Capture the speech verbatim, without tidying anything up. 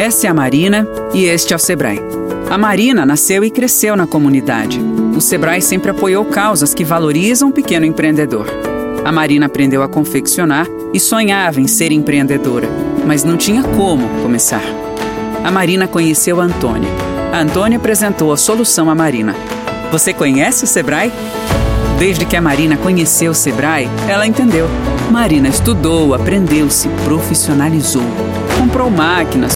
Essa é a Marina e este é o Sebrae. A Marina nasceu e cresceu na comunidade. O Sebrae sempre apoiou causas que valorizam o pequeno empreendedor. A Marina aprendeu a confeccionar e sonhava em ser empreendedora, mas não tinha como começar. A Marina conheceu a Antônia. A Antônia apresentou a solução à Marina. Você conhece o Sebrae? Desde que a Marina conheceu o Sebrae, ela entendeu. Marina estudou, aprendeu, se profissionalizou. Comprou máquinas,